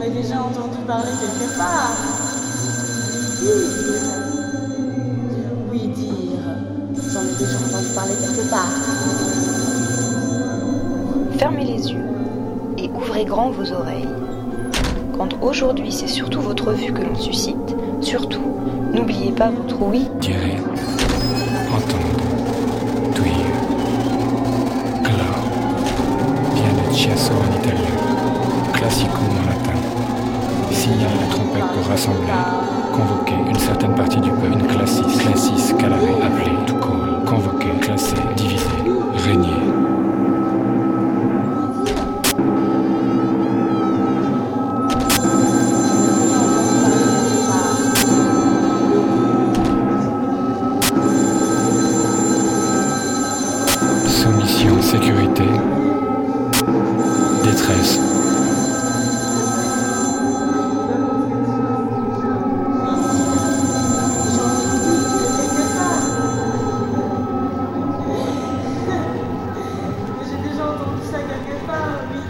ai déjà entendu parler quelque part. Dire. Oui, dire. J'en ai déjà entendu parler quelque part. Fermez les yeux et ouvrez grand vos oreilles. Quand aujourd'hui c'est surtout votre vue que l'on suscite, surtout, n'oubliez pas votre oui. Dire, entendre, tuire, clore, vient de chiasso en italien, classico en latin, signale la trompette pour rassembler, convoquer une certaine partie du peuple, une classis, calare, appeler, to call, convoquer, classer, diviser, régner. Soumission, sécurité, détresse. J'ai déjà entendu ça quelque part, oui.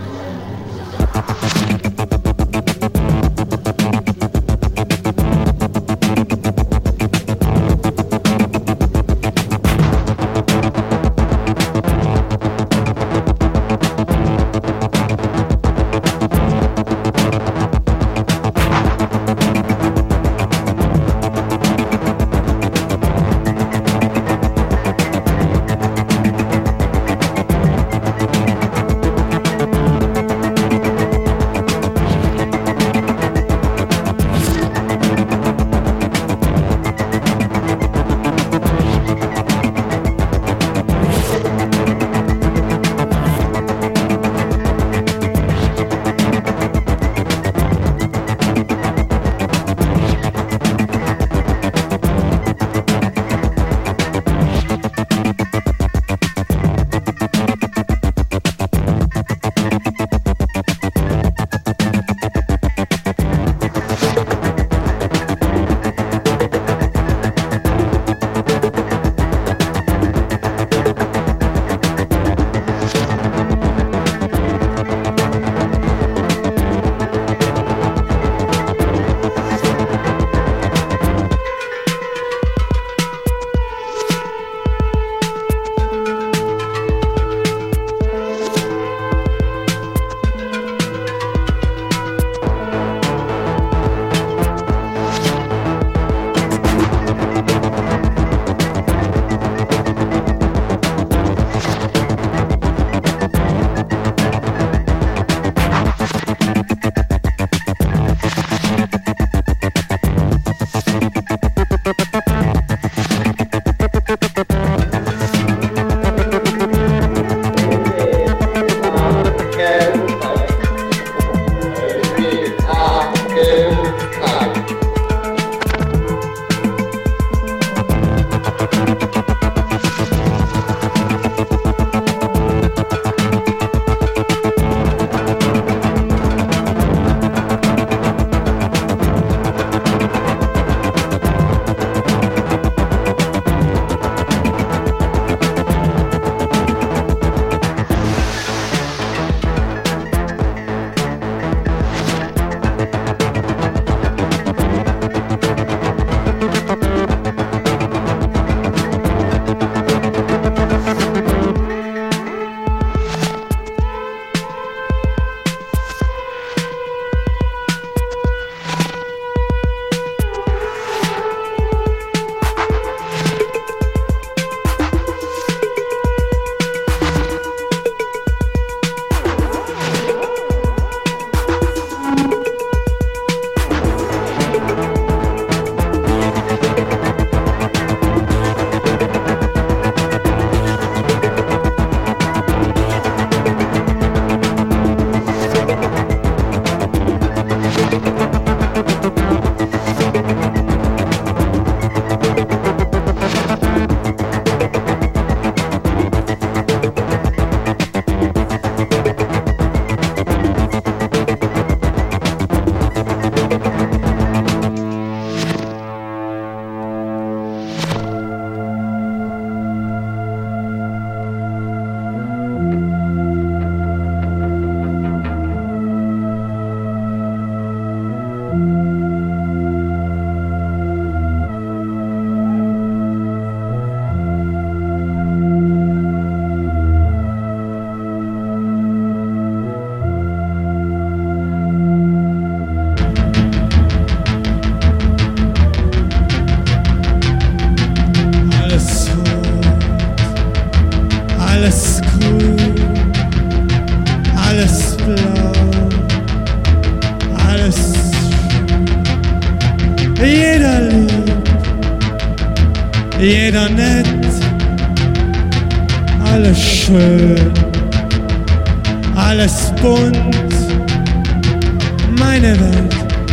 schön, alles bunt, meine Welt,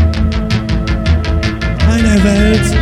meine Welt.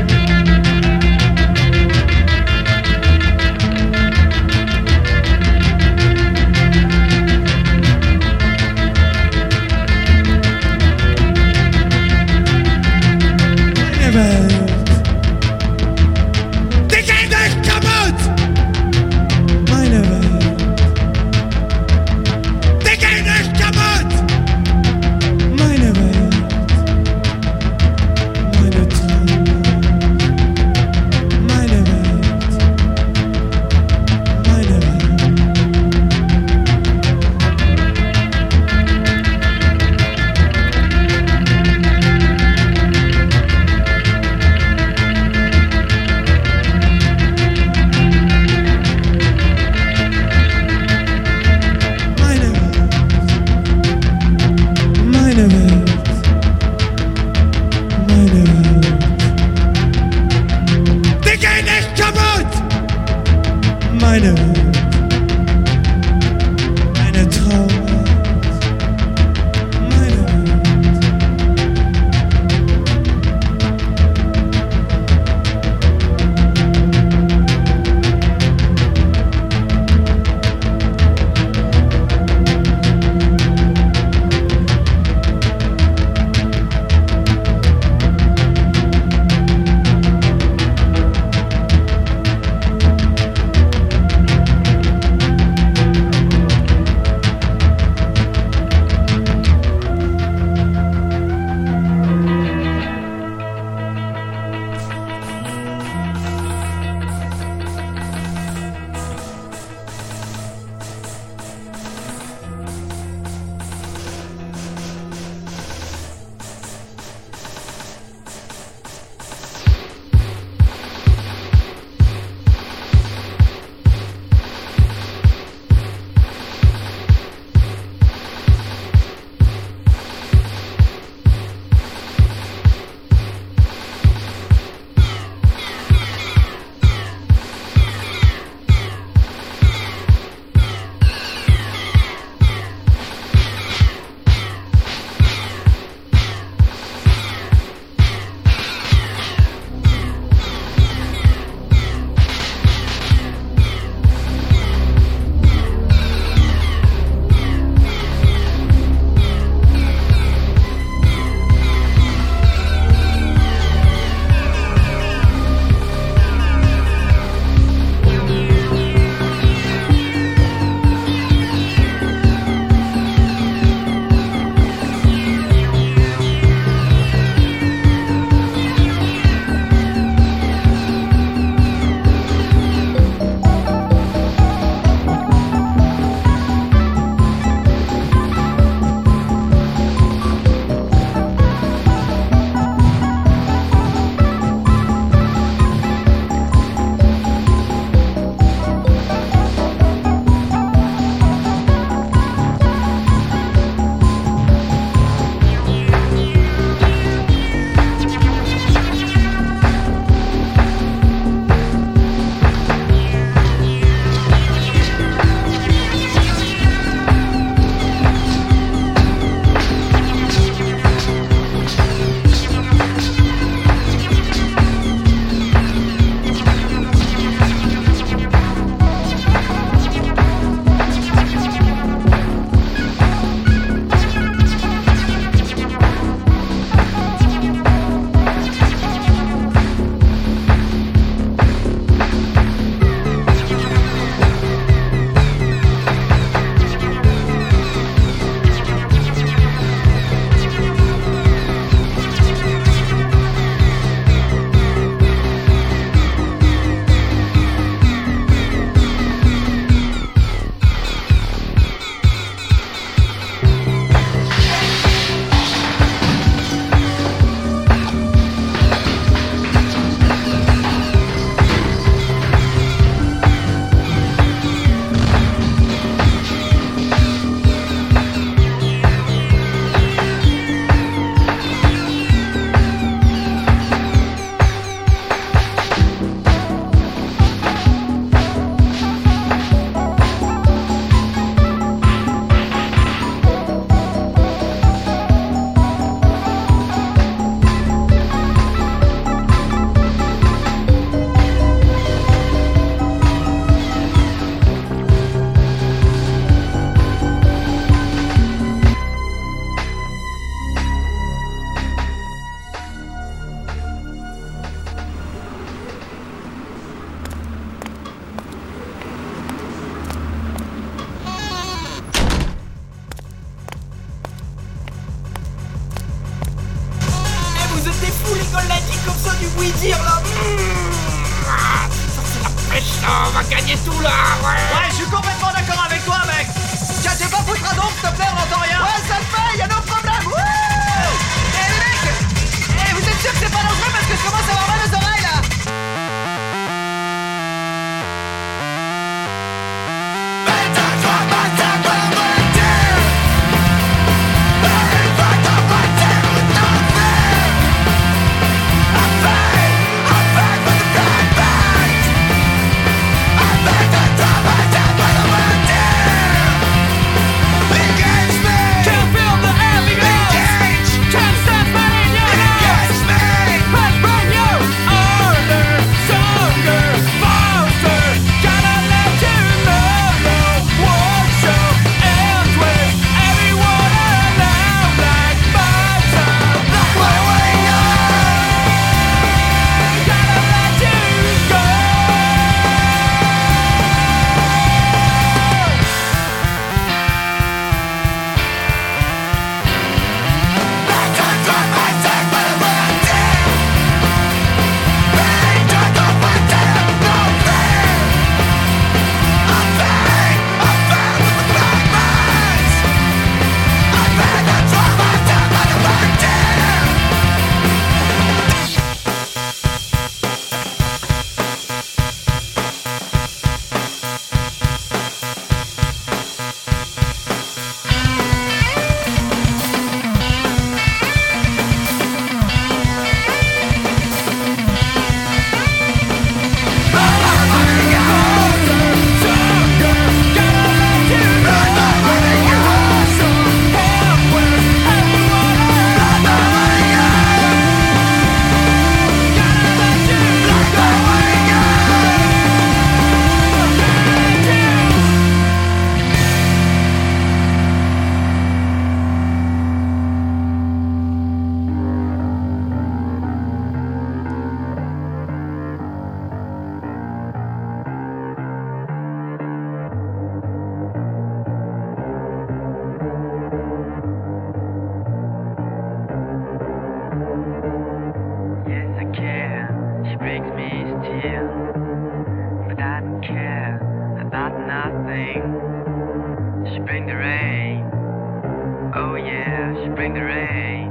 nothing. She bring the rain. Oh yeah, she bring the rain.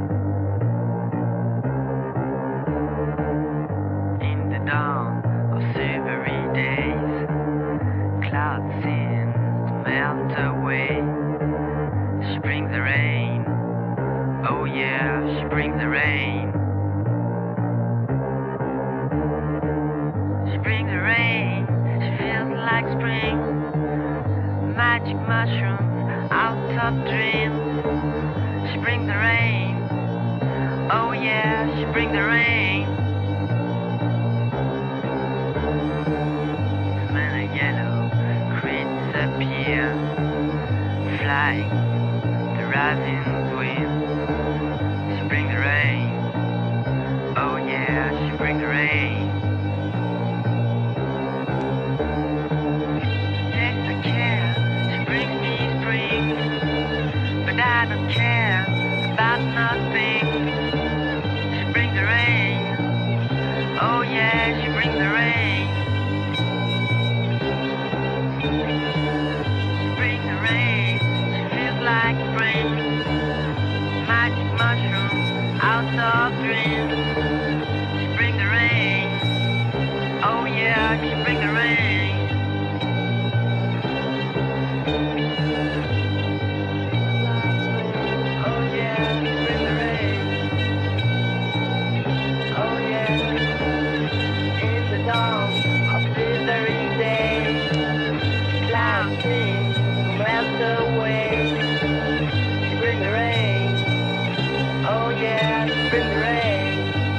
In the dawn of silvery days, clouds seem to melt away. She brings the rain. Oh yeah, she brings the rain. She brings the rain. She feels like spring. Magic mushrooms out of dreams. She brings the rain. Oh yeah, she brings the rain. Smell of yellow creeds appear, flying the rising wind. She brings the rain. Oh yeah, she brings the rain. Yes, I care. She brings me spring, but I don't care about nothing. She brings the rain. Oh yeah, she brings the rain. She brings the rain. She feels like spring. Magic mushroom out of dreams. She brings the rain. Oh yeah, she brings the rain. Oh yeah, she brings the rain. Oh yeah. In the dawn of this very day, clouds seem to melt away. She brings the rain. Oh yeah, she brings the rain.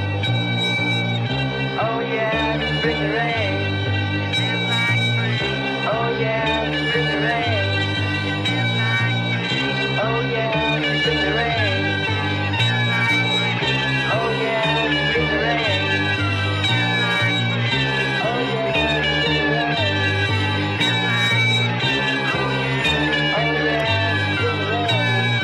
Oh yeah, she brings the rain. She feels like spring. Oh yeah, she brings the rain. She feels like spring. Oh yeah, she brings the rain. She feels like spring. Oh yeah, she brings the rain. She feels like spring. Oh yeah, she brings the rain. She feels like spring. Oh yeah, oh yeah, she brings the rain.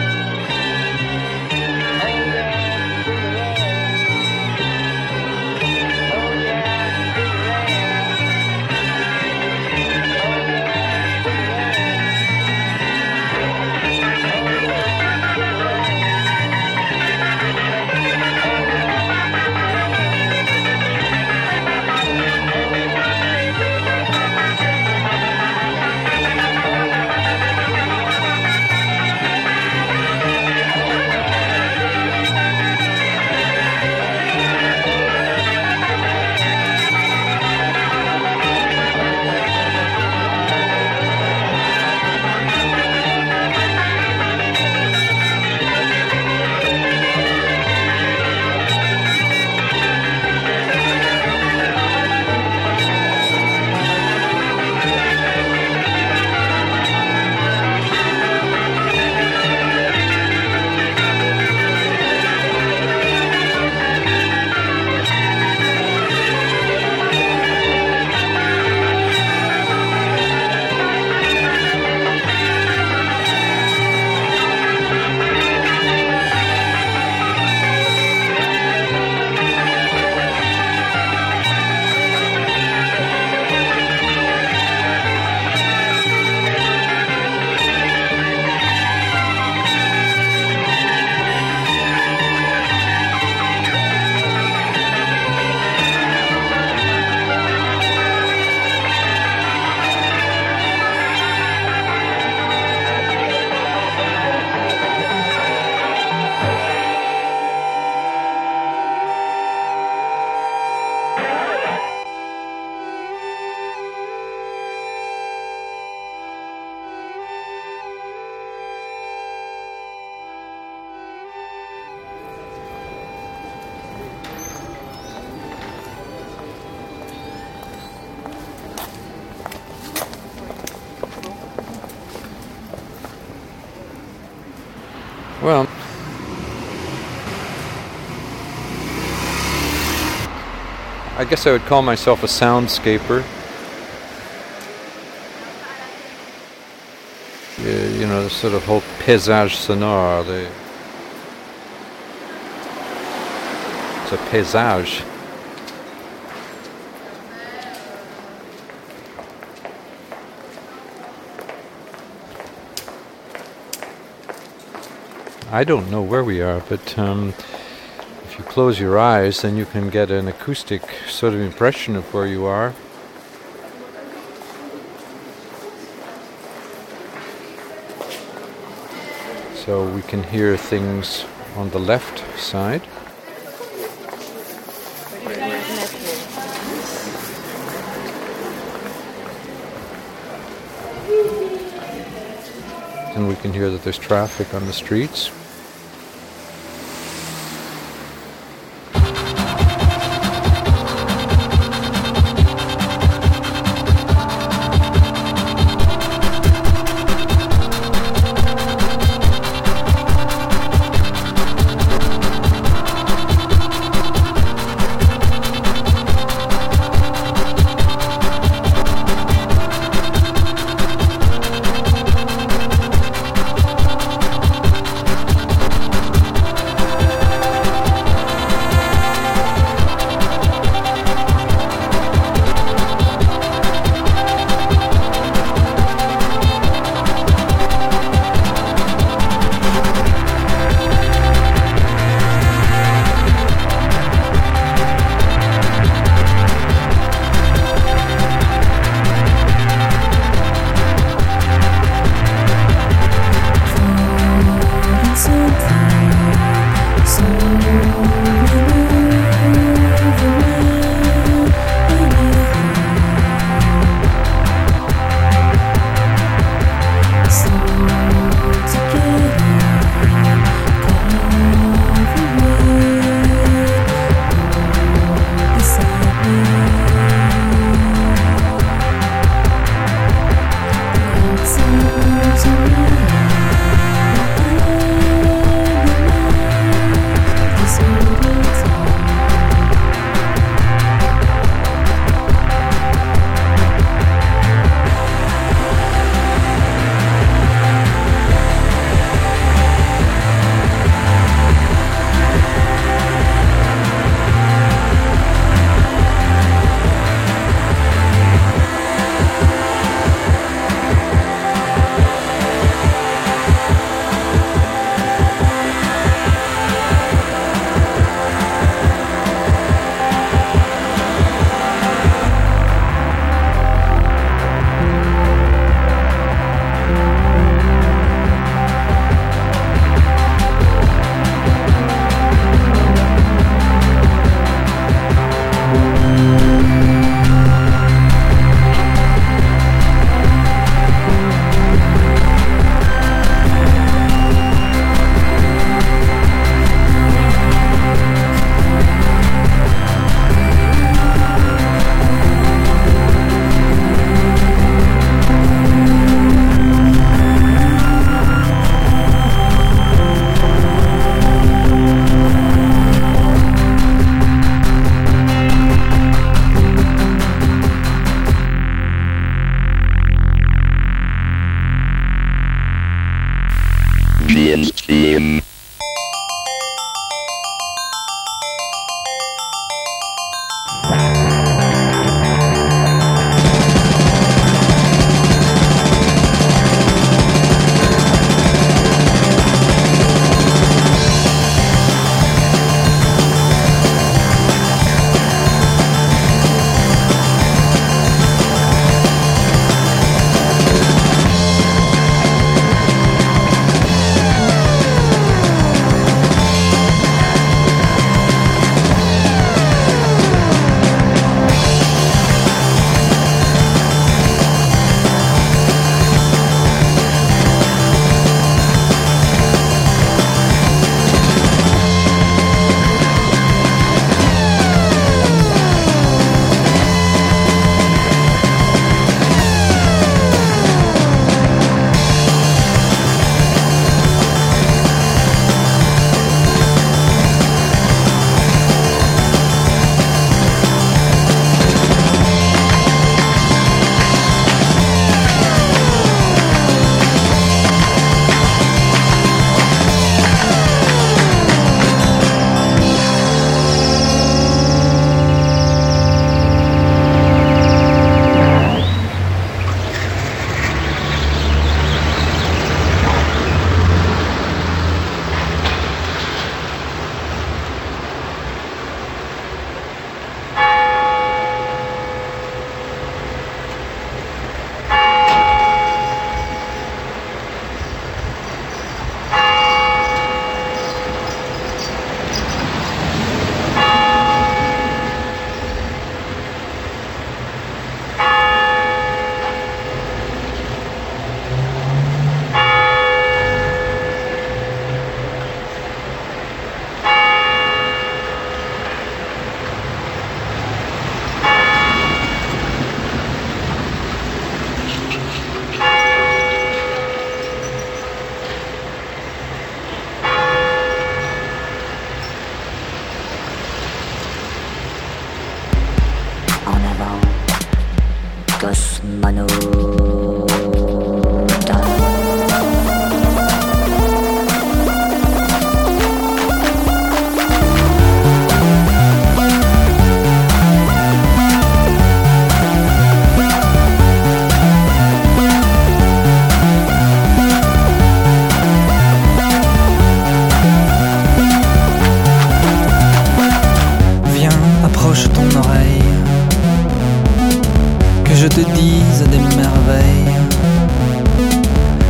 Well, I guess I would call myself a soundscaper. You know, the sort of whole paysage sonore. It's a paysage. I don't know where we are, but if you close your eyes, then you can get an acoustic sort of impression of where you are. So we can hear things on the left side. And we can hear that there's traffic on the streets.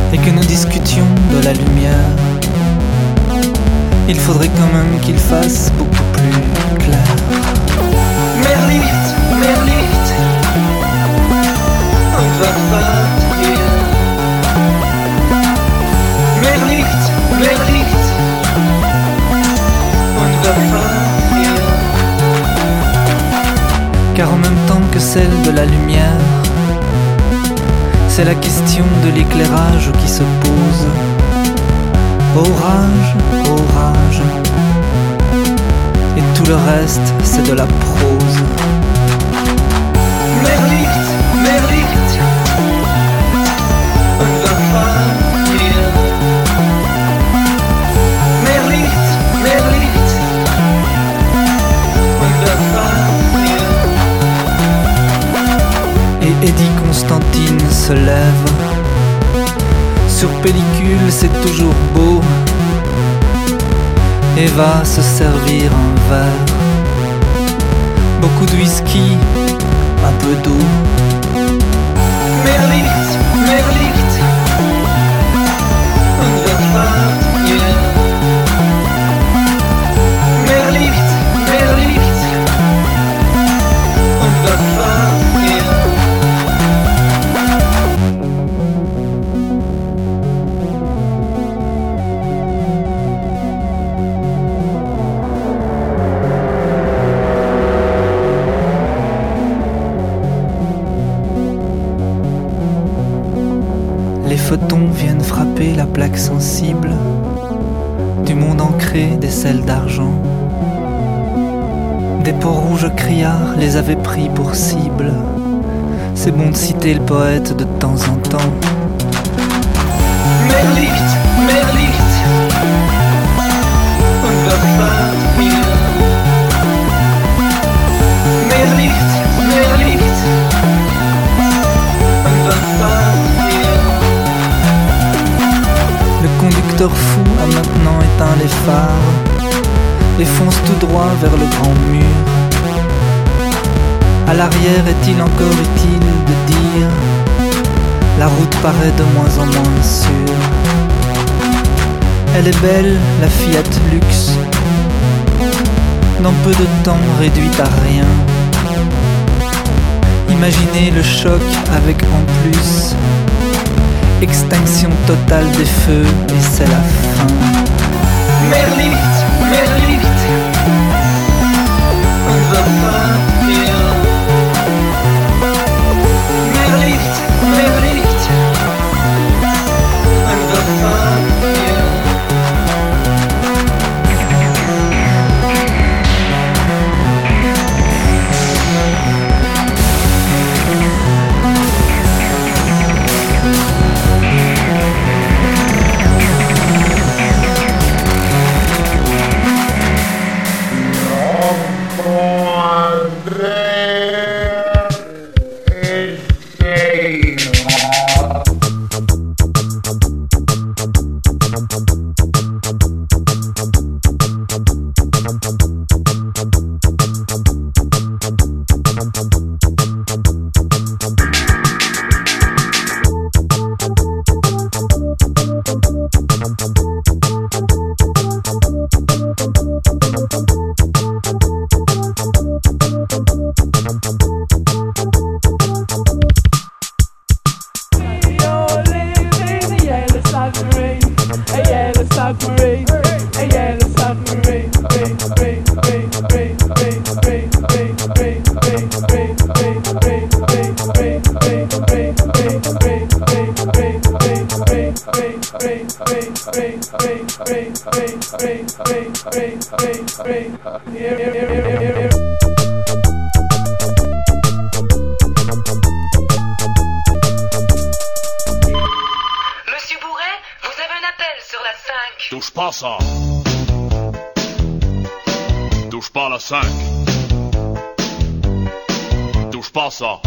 et que nous discutions de la lumière, il faudrait quand même qu'il fasse beaucoup plus clair. Merlicht, Merlicht, und was war hier? Merlicht, Merlicht, und was war hier? Car en même temps que celle de la lumière, c'est la question de l'éclairage qui se pose. Orage, orage, et tout le reste c'est de la prose. Merlicht, Merlicht, und was war hier? Merlicht, Merlicht, und was war hier? Et Eddie Constantine se lève. Sur pellicule c'est toujours beau, et va se servir un verre. Beaucoup de whisky, un peu d'eau. Merlicht, Merlicht, und was war hier? Merlicht, Merlicht, und was war hier? Les photons viennent frapper la plaque sensible du monde ancré des sels d'argent. Des peaux rouges criards les avaient pris pour cible. C'est bon de citer le poète de temps en temps. Merlicht, Merlicht, und was war hier? Merlicht, Merlicht, und was war hier? Le conducteur fou a maintenant éteint les phares et fonce tout droit vers le grand mur. À l'arrière, est-il encore utile de dire? La route paraît de moins en moins sûre. Elle est belle, la Fiat Lux, dans peu de temps réduite à rien. Imaginez le choc avec en plus extinction totale des feux, et c'est la fin. Merlicht, Merlicht, und was war hier? Merlicht, Merlicht, und was war hier? Monsieur Bourret, vous avez un appel sur la 5. Touche pas ça. Touche pas la 5. Touche pas ça.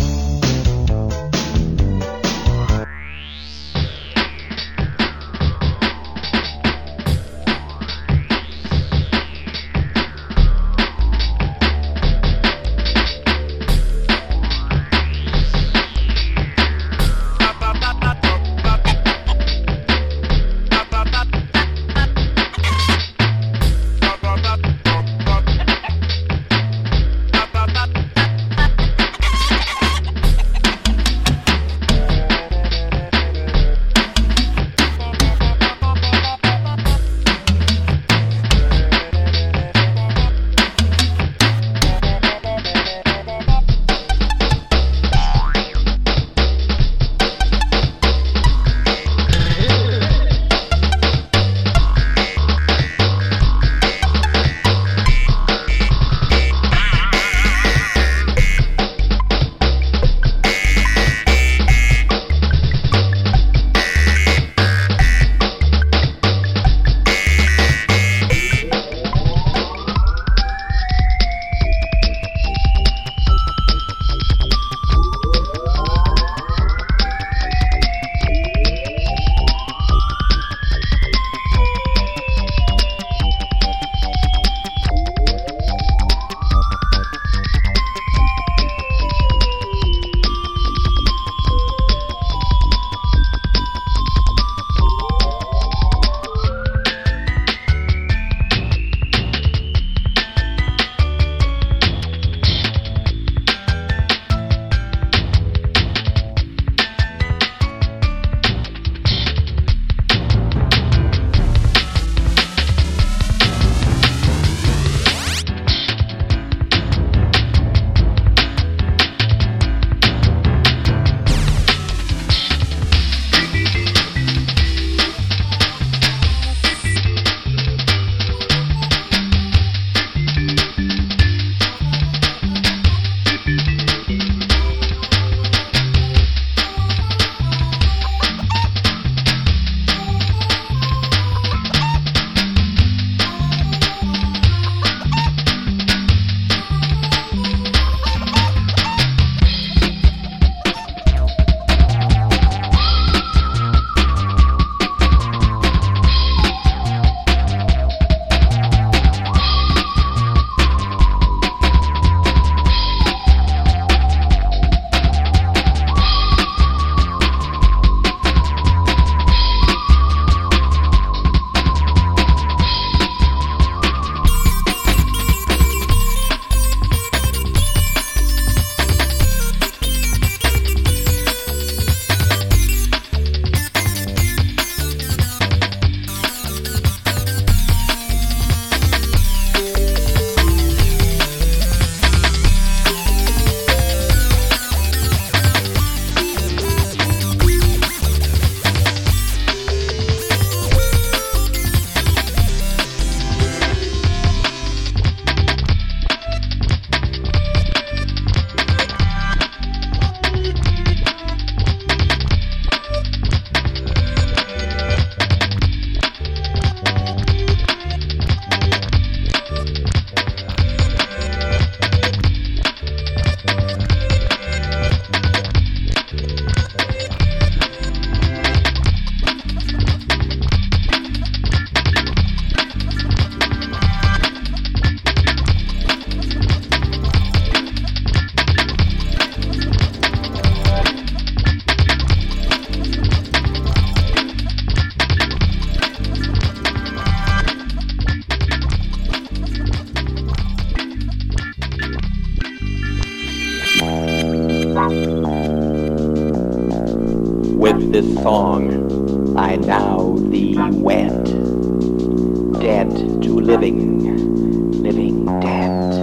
this song, I now thee wed, dead to living, living dead,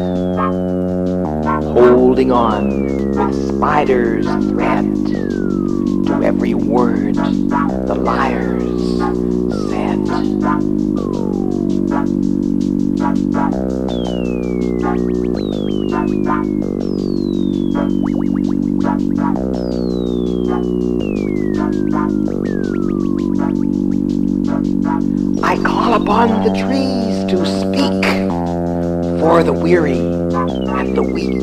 holding on with spider's thread to every word the liars said. I call upon the trees to speak for the weary and the weak.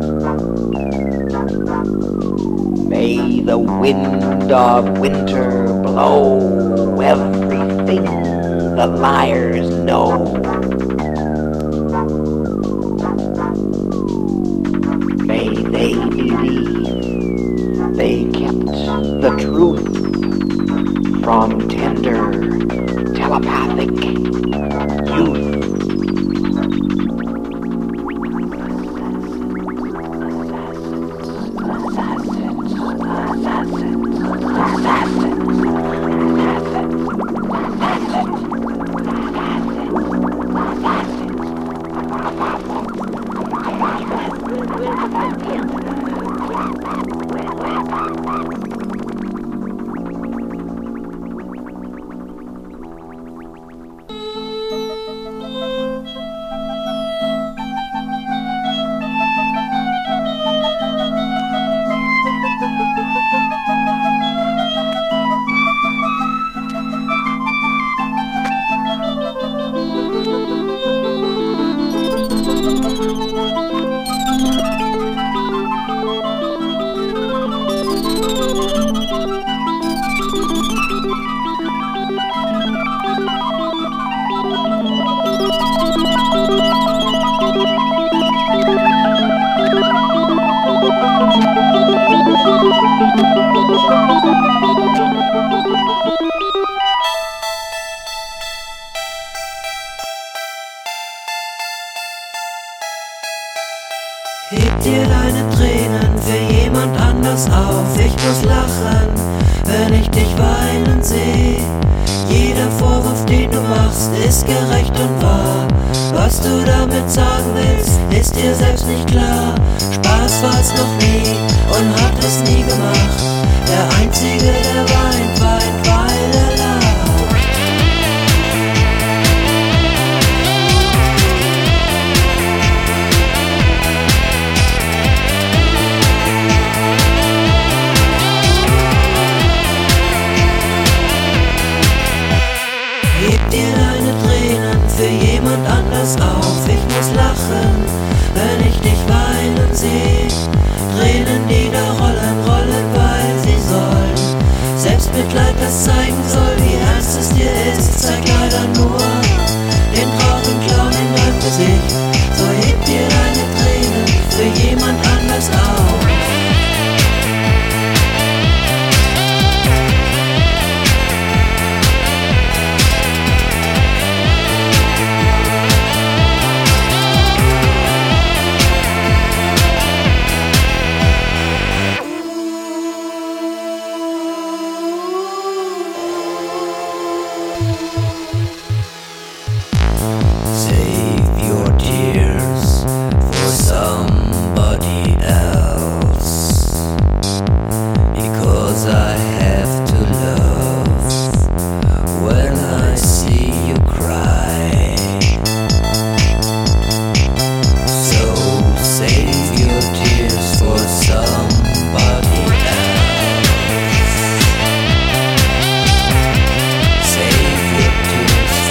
May the wind of winter blow everything the liars know. May they believe they kept the truth from tender telepathic youth. Heb dir deine Tränen für jemand anders auf. Ich muss lachen, wenn ich dich weinen seh. Jeder Vorwurf, den du machst, ist gerecht und wahr. Was du damit sagen willst, ist dir selbst nicht klar. Spaß war's noch nie und hat es nie gemacht. Der Einzige, der weint, weint, weil er lacht. Heb dir deine Tränen für jemand anders auf. Ich muss lachen, wenn ich dich weinen seh. Tränen, die da rollen, rollen, weil sie sollen. Selbstmitleid, das zeigen soll, wie ernst es dir ist, zeigt leider nur den traurigen Clown in deinem Gesicht. So heb dir deine Tränen für jemand anders auf. Save your tears for somebody else, because I have to love when I see you cry. So save your tears for somebody else. Save your tears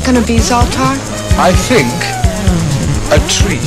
gonna be, Zoltar? I think a tree.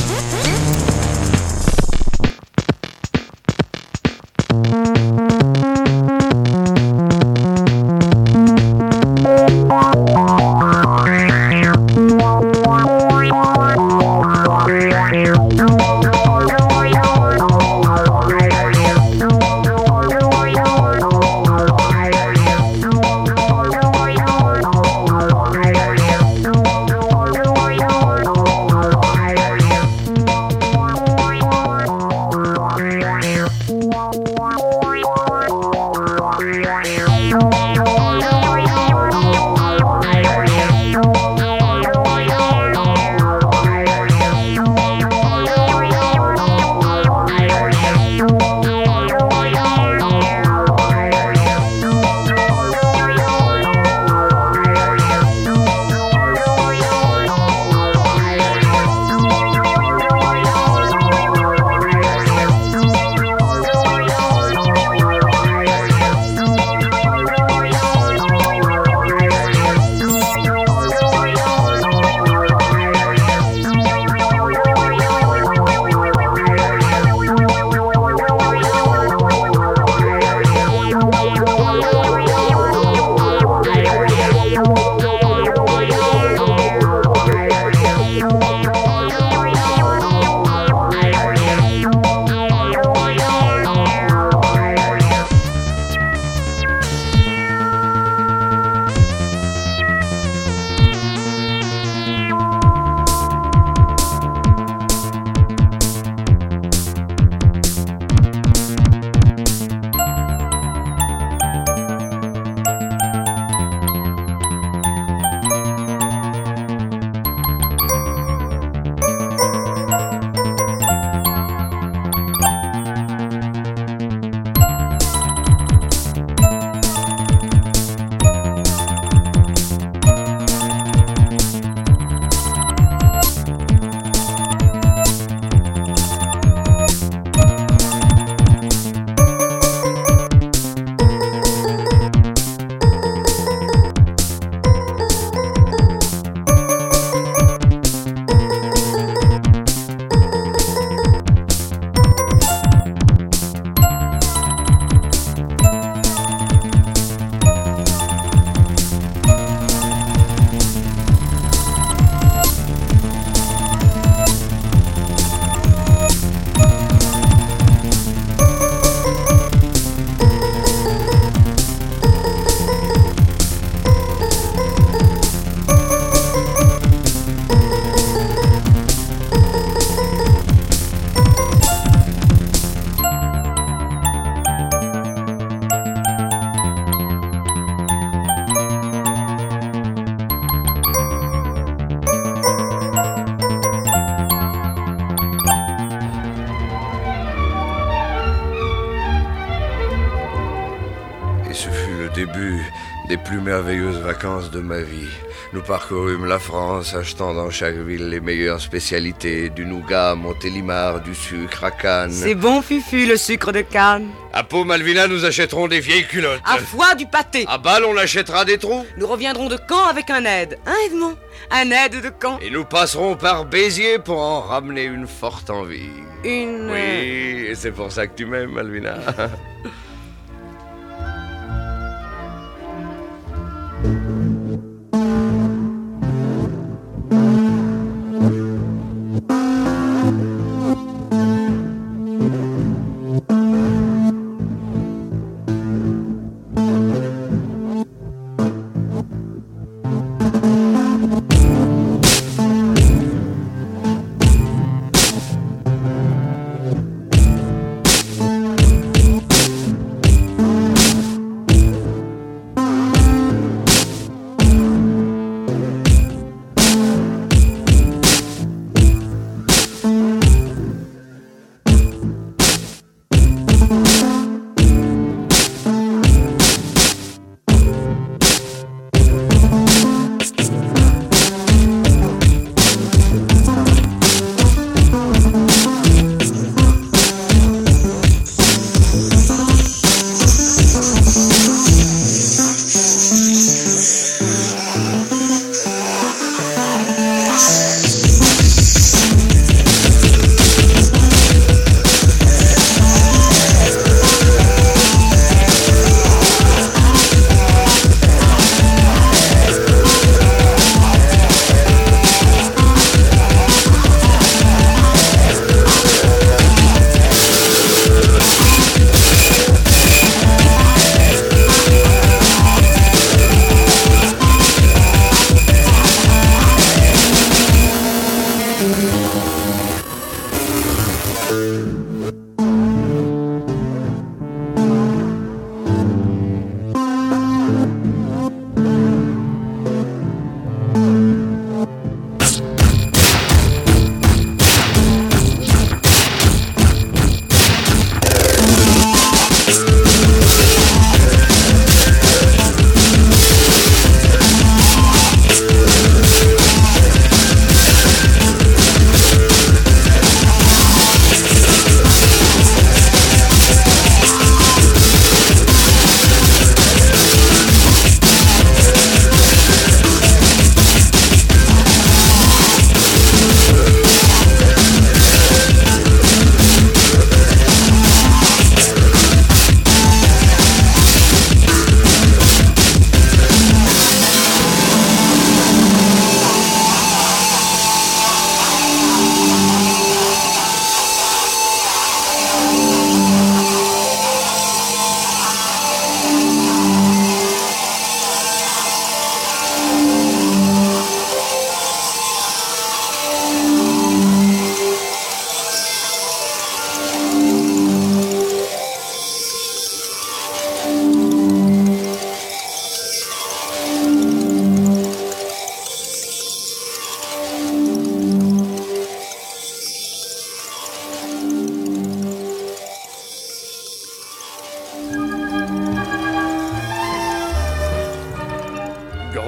des plus merveilleuses vacances de ma vie. Nous parcourûmes la France, achetant dans chaque ville les meilleures spécialités, du nougat, Montélimar, du sucre à Cannes. C'est bon, Fufu, le sucre de Cannes. À Pau, Malvina, nous achèterons des vieilles culottes. À Foix, du pâté. À Bâle, on achètera des trous. Nous reviendrons de Caen avec un aide. Hein, Edmond? Un aide de Caen. Et nous passerons par Béziers pour en ramener une forte envie. Une... Oui, et c'est pour ça que tu m'aimes, Malvina.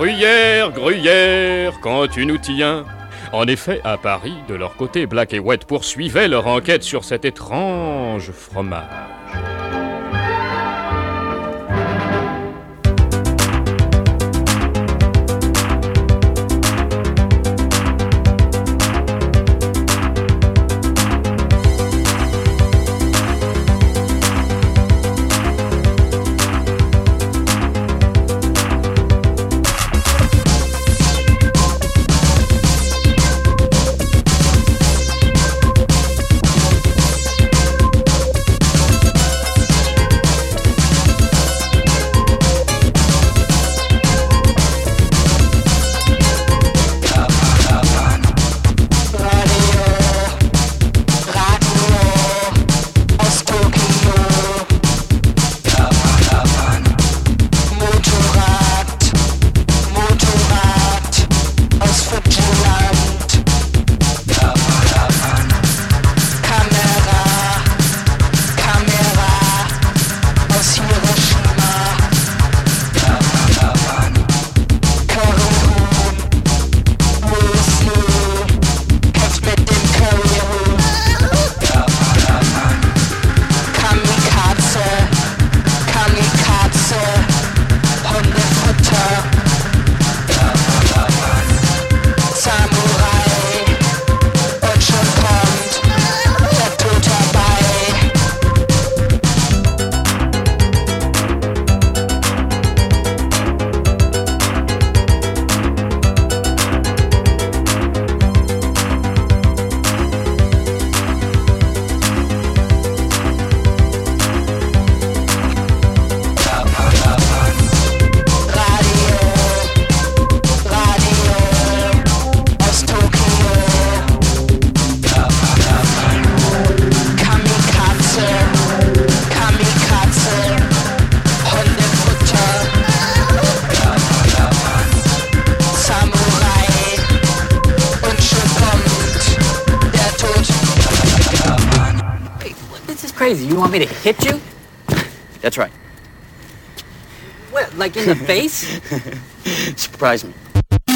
Gruyère, Gruyère, quand tu nous tiens. En effet, à Paris, de leur côté, Black et White poursuivaient leur enquête sur cet étrange fromage. Crazy. You want me to hit you? That's right. What, like in the face? Surprise me.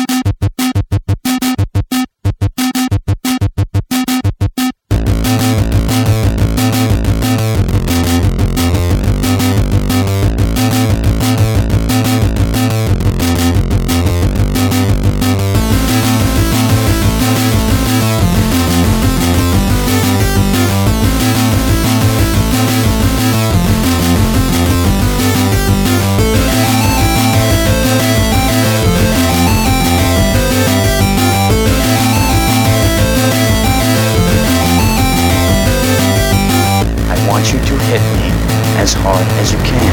You to hit me as hard as you can.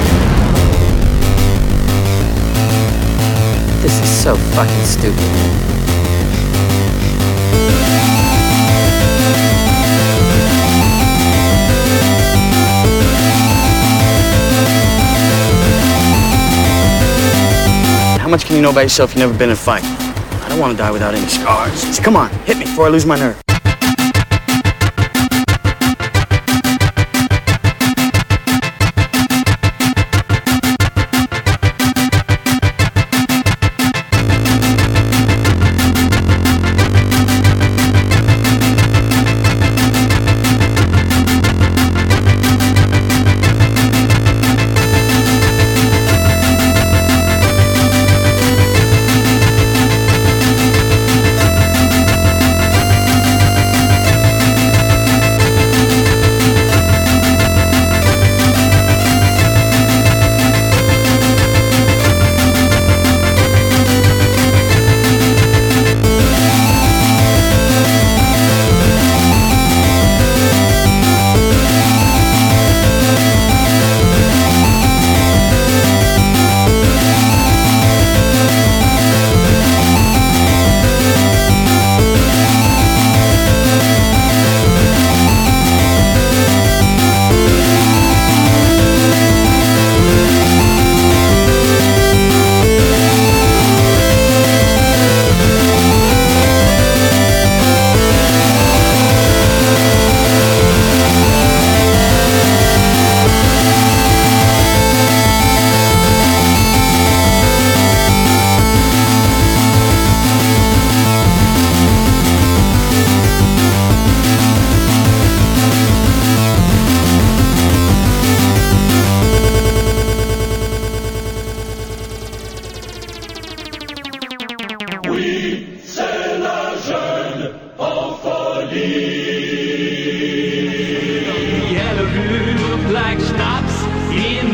This is so fucking stupid. How much can you know about yourself? You've never been in a fight. I don't want to die without any scars. So come on, hit me before I lose my nerve.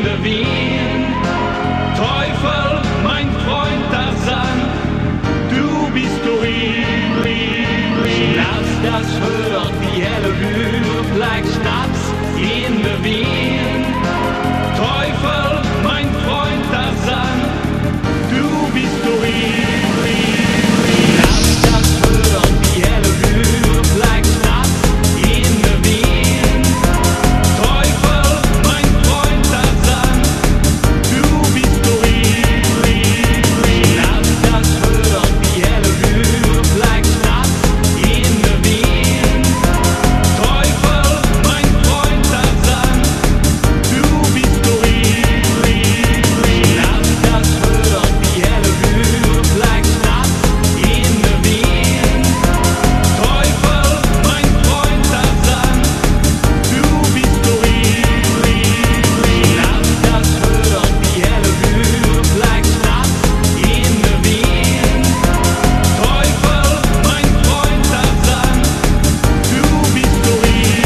der Wien. Teufel, mein Freund Tarzan, du bist Urin. Schnaps, das hört wie helle Blut, like Schnaps in der Wien. Teufel, mein Freund Tarzan, du bist Urin. Schnaps, das hört wie helle Blut, like Schnaps in der Wien. Teufel, mein Freund Tarzan, du bist Urin. Schnaps, das hört wie helle Blut, like Schnaps in der Wien. Teufel, mein Freund Tarzan, du bist Urin. Schnaps, das hört wie helle Blut, like Schnaps in der Wien. Teufel, mein Freund Tarzan, du bist Urin. Schnaps, das hört wie helle Blut, like Schnaps in der Wien. Teufel, mein Freund Tarzan, du bist Urin.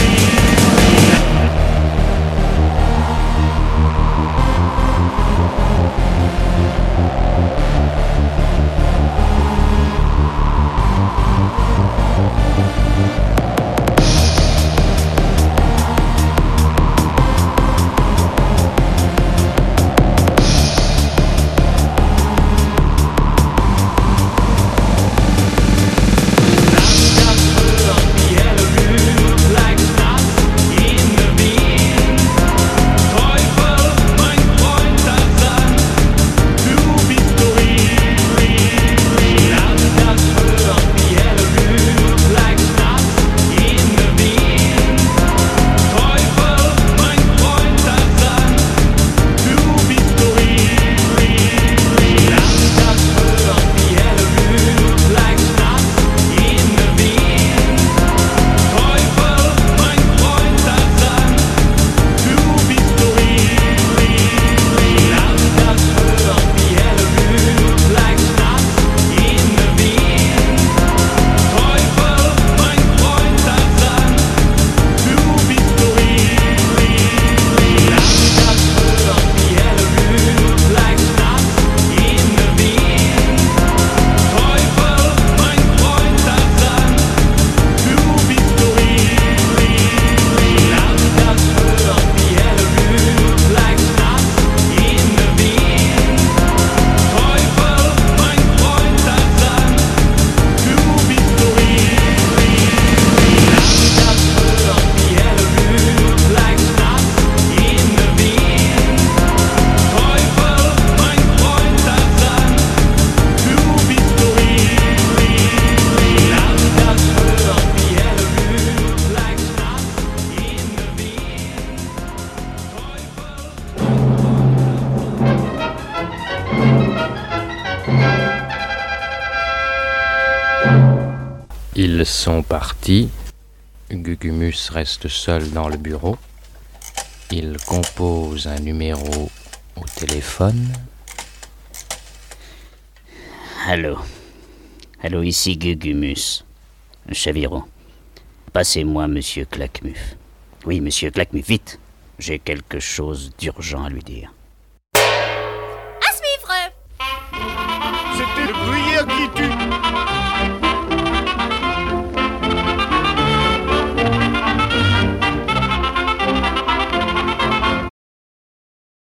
Ils sont partis. Gugumus reste seul dans le bureau. Il compose un numéro au téléphone. Allô. Allô, ici Gugumus. Chaviro. Passez-moi Monsieur Claquemuf. Oui, Monsieur Claquemuf, vite. J'ai quelque chose d'urgent à lui dire. À suivre. C'était le gruyère qui tue.